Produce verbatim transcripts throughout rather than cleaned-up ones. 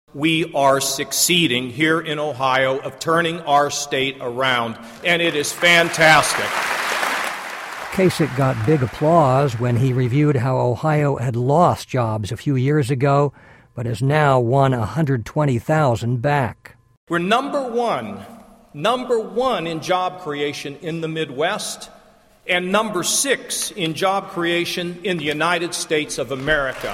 We are succeeding here in Ohio of turning our state around, and it is fantastic. Kasich got big applause when he reviewed how Ohio had lost jobs a few years ago, but has now won one hundred twenty thousand back. We're number one, number one in job creation in the Midwest, and number six in job creation in the United States of America.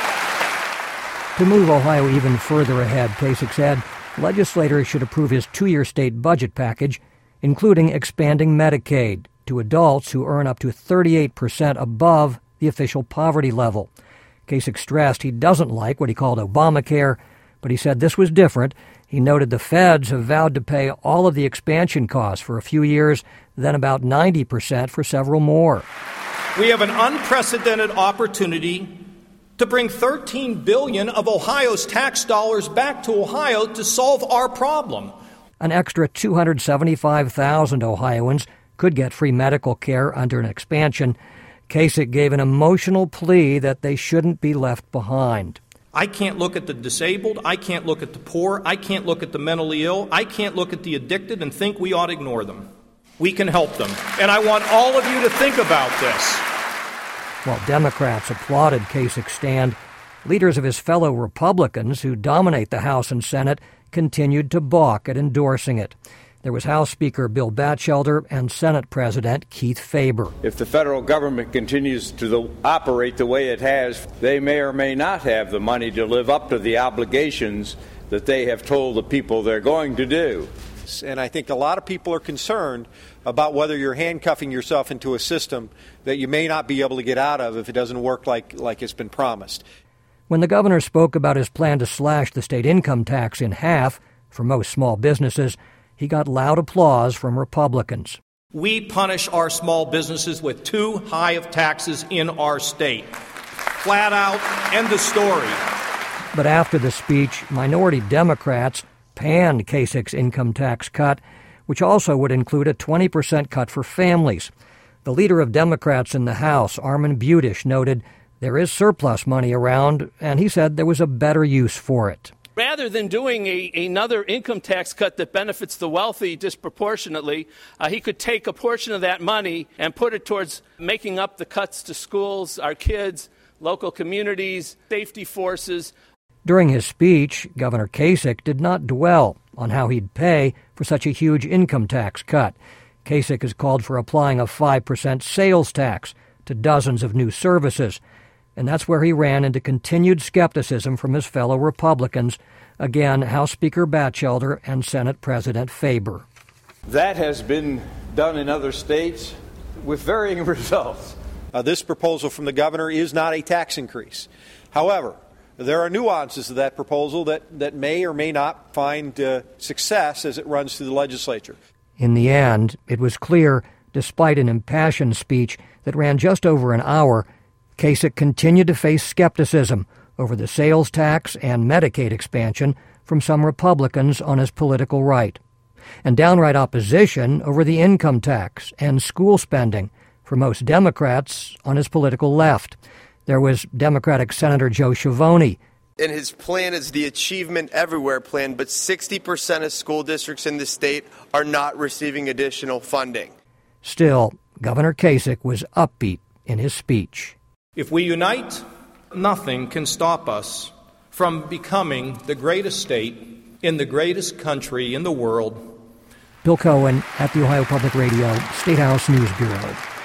To move Ohio even further ahead, Kasich said, legislators should approve his two-year state budget package, including expanding Medicaid to adults who earn up to thirty-eight percent above the official poverty level. Kasich stressed he doesn't like what he called Obamacare, but he said this was different. He noted the feds have vowed to pay all of the expansion costs for a few years, then about ninety percent for several more. We have an unprecedented opportunity to bring thirteen billion dollars of Ohio's tax dollars back to Ohio to solve our problem. An extra two hundred seventy-five thousand Ohioans could get free medical care under an expansion. Kasich gave an emotional plea that they shouldn't be left behind. I can't look at the disabled, I can't look at the poor, I can't look at the mentally ill, I can't look at the addicted and think we ought to ignore them. We can help them. And I want all of you to think about this. While Democrats applauded Kasich's stand, leaders of his fellow Republicans who dominate the House and Senate continued to balk at endorsing it. There was House Speaker Bill Batchelder and Senate President Keith Faber. If the federal government continues to the, operate the way it has, they may or may not have the money to live up to the obligations that they have told the people they're going to do. And I think a lot of people are concerned about whether you're handcuffing yourself into a system that you may not be able to get out of if it doesn't work like, like it's been promised. When the governor spoke about his plan to slash the state income tax in half for most small businesses, he got loud applause from Republicans. We punish our small businesses with too high of taxes in our state. Flat out, end of story. But after the speech, minority Democrats panned Kasich's income tax cut, which also would include a twenty percent cut for families. The leader of Democrats in the House, Armond Budish, noted there is surplus money around, and he said there was a better use for it. Rather than doing a, another income tax cut that benefits the wealthy disproportionately, uh, he could take a portion of that money and put it towards making up the cuts to schools, our kids, local communities, safety forces. During his speech, Governor Kasich did not dwell on how he'd pay for such a huge income tax cut. Kasich has called for applying a five percent sales tax to dozens of new services, and that's where he ran into continued skepticism from his fellow Republicans, again, House Speaker Batchelder and Senate President Faber. That has been done in other states with varying results. Uh, this proposal from the governor is not a tax increase. However, there are nuances to that proposal that, that may or may not find uh, success as it runs through the legislature. In the end, it was clear, despite an impassioned speech that ran just over an hour, Kasich continued to face skepticism over the sales tax and Medicaid expansion from some Republicans on his political right, and downright opposition over the income tax and school spending for most Democrats on his political left. There was Democratic Senator Joe Schiavone. And his plan is the Achievement Everywhere plan, but sixty percent of school districts in the state are not receiving additional funding. Still, Governor Kasich was upbeat in his speech. If we unite, nothing can stop us from becoming the greatest state in the greatest country in the world. Bill Cohen at the Ohio Public Radio State House News Bureau.